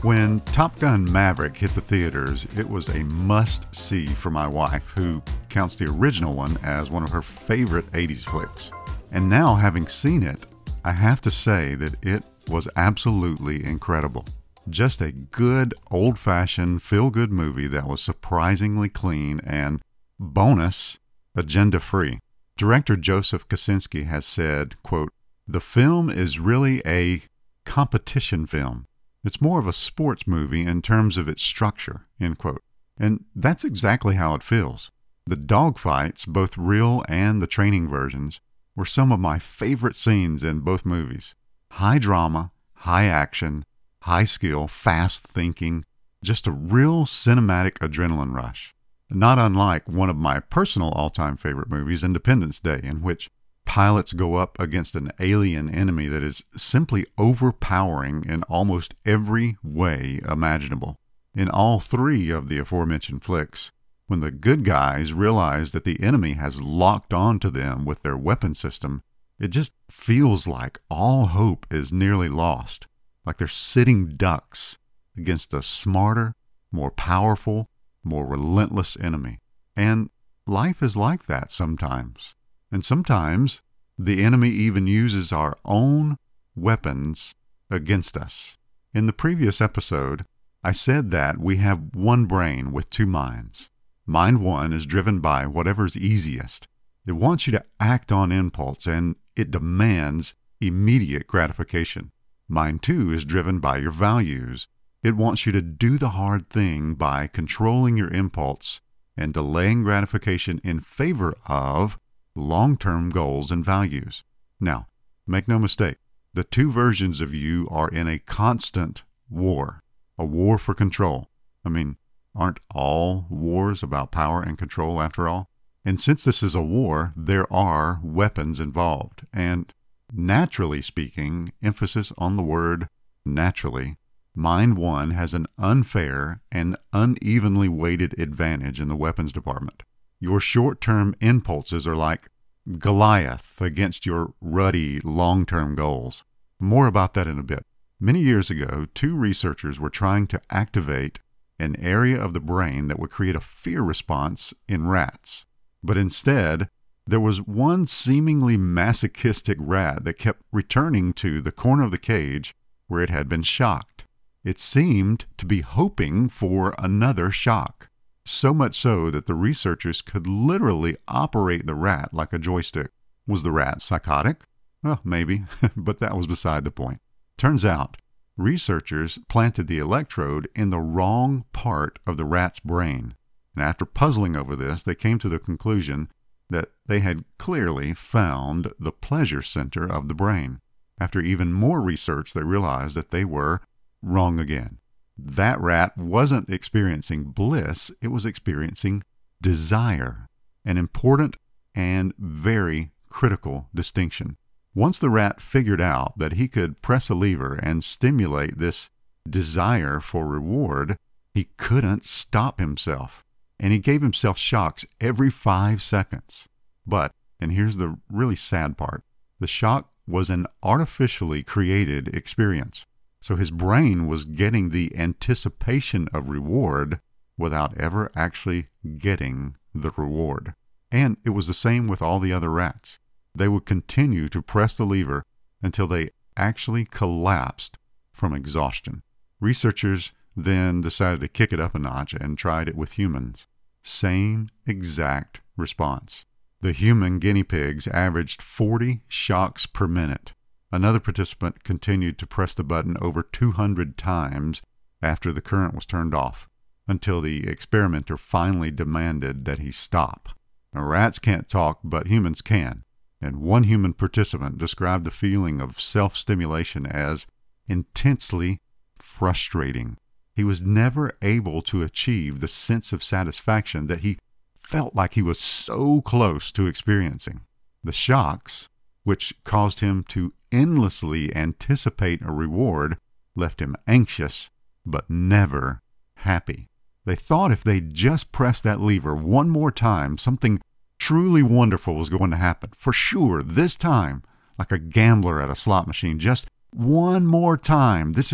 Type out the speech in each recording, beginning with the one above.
When Top Gun Maverick hit the theaters, it was a must-see for my wife, who counts the original one as one of her favorite 80s flicks. And now, having seen it, I have to say that it was absolutely incredible. Just a good, old-fashioned, feel-good movie that was surprisingly clean and, bonus, agenda-free. Director Joseph Kosinski has said, quote, "The film is really a competition film. It's more of a sports movie in terms of its structure," end quote. And that's exactly how it feels. The dogfights, both real and the training versions, were some of my favorite scenes in both movies. High drama, high action, high skill, fast thinking, just a real cinematic adrenaline rush. Not unlike one of my personal all-time favorite movies, Independence Day, in which pilots go up against an alien enemy that is simply overpowering in almost every way imaginable. In all three of the aforementioned flicks, when the good guys realize that the enemy has locked onto them with their weapon system, it just feels like all hope is nearly lost, like they're sitting ducks against a smarter, more powerful, more relentless enemy. And life is like that sometimes. And sometimes the enemy even uses our own weapons against us. In the previous episode, I said that we have one brain with two minds. Mind one is driven by whatever's easiest. It wants you to act on impulse, and it demands immediate gratification. Mind two is driven by your values. It wants you to do the hard thing by controlling your impulse and delaying gratification in favor of long-term goals and values. Now, make no mistake, the two versions of you are in a constant war, a war for control. I mean, aren't all wars about power and control after all? And since this is a war, there are weapons involved. And naturally speaking, emphasis on the word naturally, Mind one has an unfair and unevenly weighted advantage in the weapons department. Your short-term impulses are like Goliath against your ruddy, long-term goals. More about that in a bit. Many years ago, two researchers were trying to activate an area of the brain that would create a fear response in rats. But instead, there was one seemingly masochistic rat that kept returning to the corner of the cage where it had been shocked. It seemed to be hoping for another shock. So much so that the researchers could literally operate the rat like a joystick. Was the rat psychotic? Well, maybe, but that was beside the point. Turns out, researchers planted the electrode in the wrong part of the rat's brain. And after puzzling over this, they came to the conclusion that they had clearly found the pleasure center of the brain. After even more research, they realized that they were wrong again. That rat wasn't experiencing bliss, it was experiencing desire, an important and very critical distinction. Once the rat figured out that he could press a lever and stimulate this desire for reward, he couldn't stop himself, and he gave himself shocks every 5 seconds. But, and here's the really sad part, the shock was an artificially created experience. So his brain was getting the anticipation of reward without ever actually getting the reward. And it was the same with all the other rats. They would continue to press the lever until they actually collapsed from exhaustion. Researchers then decided to kick it up a notch and tried it with humans. Same exact response. The human guinea pigs averaged 40 shocks per minute. Another participant continued to press the button over 200 times after the current was turned off, until the experimenter finally demanded that he stop. Now, rats can't talk, but humans can, and one human participant described the feeling of self-stimulation as intensely frustrating. He was never able to achieve the sense of satisfaction that he felt like he was so close to experiencing. The shocks, which caused him to endlessly anticipate a reward, left him anxious, but never happy. They thought if they just pressed that lever one more time, something truly wonderful was going to happen. For sure, this time, like a gambler at a slot machine, just one more time. This is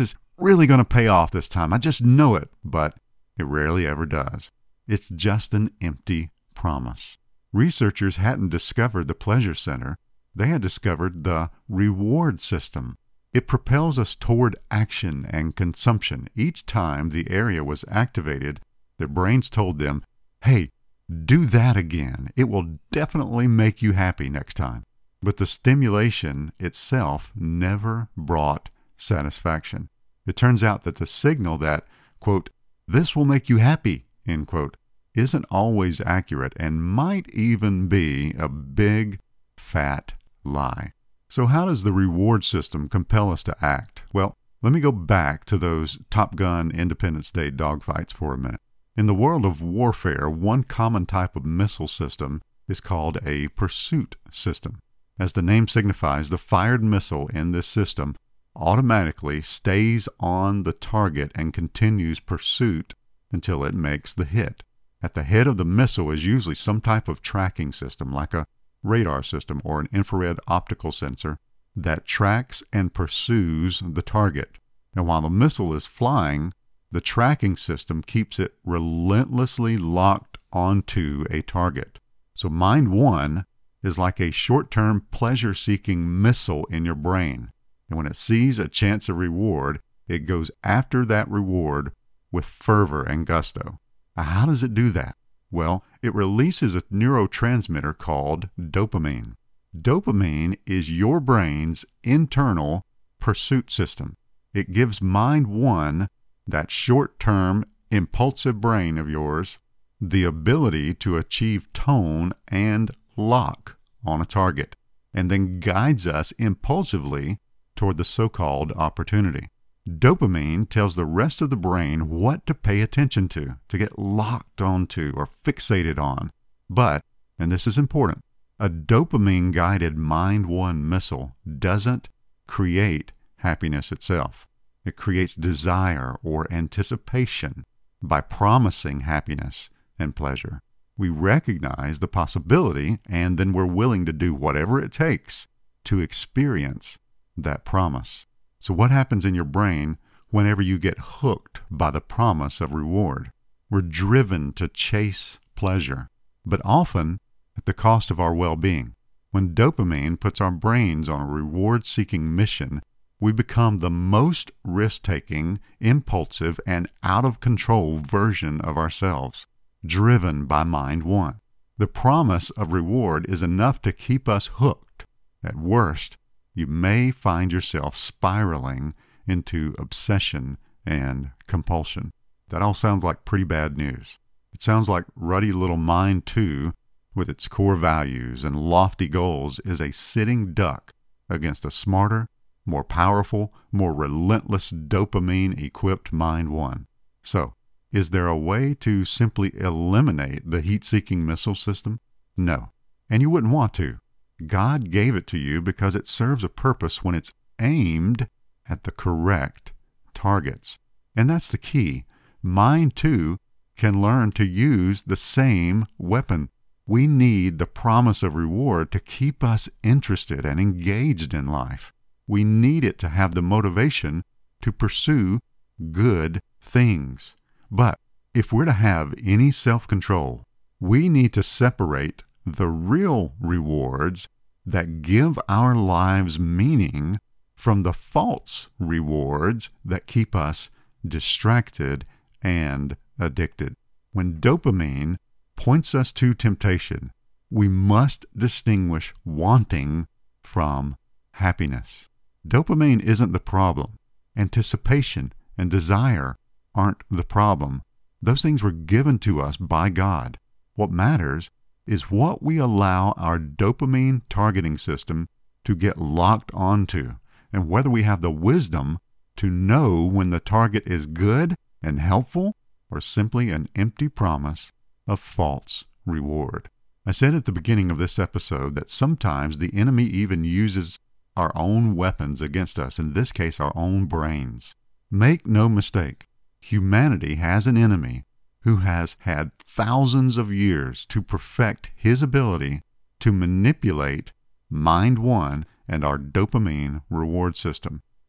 really going to pay off this time. I just know it, but it rarely ever does. It's just an empty promise. Researchers hadn't discovered the pleasure center. They had discovered the reward system. It propels us toward action and consumption. Each time the area was activated, their brains told them, hey, do that again. It will definitely make you happy next time. But the stimulation itself never brought satisfaction. It turns out that the signal that, quote, this will make you happy, end quote, isn't always accurate and might even be a big, fat lie. So how does the reward system compel us to act? Well, let me go back to those Top Gun Independence Day dogfights for a minute. In the world of warfare, one common type of missile system is called a pursuit system. As the name signifies, the fired missile in this system automatically stays on the target and continues pursuit until it makes the hit. At the head of the missile is usually some type of tracking system, like a radar system or an infrared optical sensor that tracks and pursues the target. And while the missile is flying, the tracking system keeps it relentlessly locked onto a target. So Mind One is like a short-term pleasure-seeking missile in your brain. And when it sees a chance of reward, it goes after that reward with fervor and gusto. How does it do that? Well, it releases a neurotransmitter called dopamine. Dopamine is your brain's internal pursuit system. It gives Mind One, that short-term, impulsive brain of yours, the ability to achieve tone and lock on a target, and then guides us impulsively toward the so-called opportunity. Dopamine tells the rest of the brain what to pay attention to get locked onto or fixated on. But, and this is important, a dopamine-guided Mind One missile doesn't create happiness itself. It creates desire or anticipation by promising happiness and pleasure. We recognize the possibility, and then we're willing to do whatever it takes to experience that promise. So what happens in your brain whenever you get hooked by the promise of reward? We're driven to chase pleasure, but often at the cost of our well-being. When dopamine puts our brains on a reward-seeking mission, we become the most risk-taking, impulsive, and out-of-control version of ourselves, driven by Mind One. The promise of reward is enough to keep us hooked. At worst, you may find yourself spiraling into obsession and compulsion. That all sounds like pretty bad news. It sounds like ruddy little Mind Two, with its core values and lofty goals, is a sitting duck against a smarter, more powerful, more relentless dopamine-equipped Mind One. So, is there a way to simply eliminate the heat-seeking missile system? No, and you wouldn't want to. God gave it to you because it serves a purpose when it's aimed at the correct targets. And that's the key. Mind Two can learn to use the same weapon. We need the promise of reward to keep us interested and engaged in life. We need it to have the motivation to pursue good things. But if we're to have any self-control, we need to separate the real rewards that give our lives meaning from the false rewards that keep us distracted and addicted. When dopamine points us to temptation, we must distinguish wanting from happiness. Dopamine isn't the problem. Anticipation and desire aren't the problem. Those things were given to us by God. What matters is what we allow our dopamine targeting system to get locked onto, and whether we have the wisdom to know when the target is good and helpful or simply an empty promise of false reward. I said at the beginning of this episode that sometimes the enemy even uses our own weapons against us, in this case our own brains. Make no mistake, humanity has an enemy who has had thousands of years to perfect his ability to manipulate Mind One and our dopamine reward system.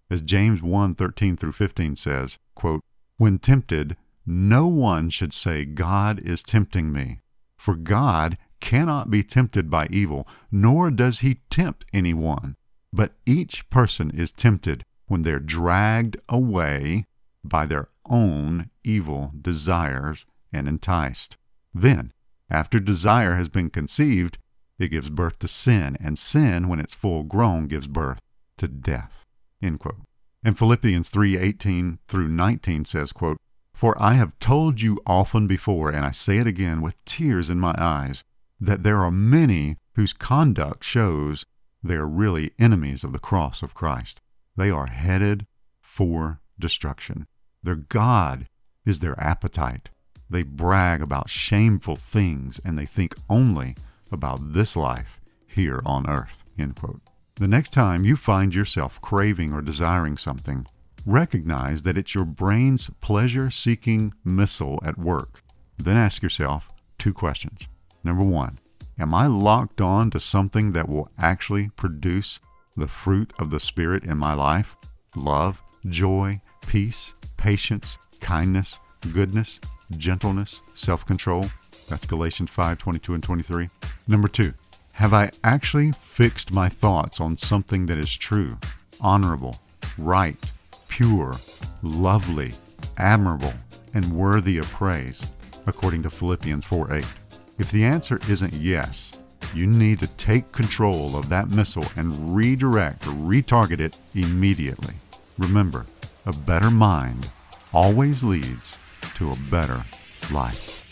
As James 1:13 through 15 says, quote, "When tempted, no one should say, 'God is tempting me.' For God cannot be tempted by evil, nor does he tempt anyone. But each person is tempted when they're dragged away by their own evil desires and enticed. Then, after desire has been conceived, it gives birth to sin, and sin, when it's full grown, gives birth to death." End quote. And Philippians 3:18 through 19 says, quote, "For I have told you often before, and I say it again with tears in my eyes, that there are many whose conduct shows they are really enemies of the cross of Christ. They are headed for destruction. Their God is their appetite. They brag about shameful things, and they think only about this life here on earth." End quote. The next time you find yourself craving or desiring something, recognize that it's your brain's pleasure-seeking missile at work. Then ask yourself 2 questions. Number 1, am I locked on to something that will actually produce the fruit of the Spirit in my life? Love, joy, peace, patience, kindness, goodness, gentleness, self-control. That's Galatians 5:22 and 23. Number 2, have I actually fixed my thoughts on something that is true, honorable, right, pure, lovely, admirable, and worthy of praise, according to Philippians 4:8? If the answer isn't yes, you need to take control of that missile and redirect or retarget it immediately. Remember, a better mind always leads to a better life.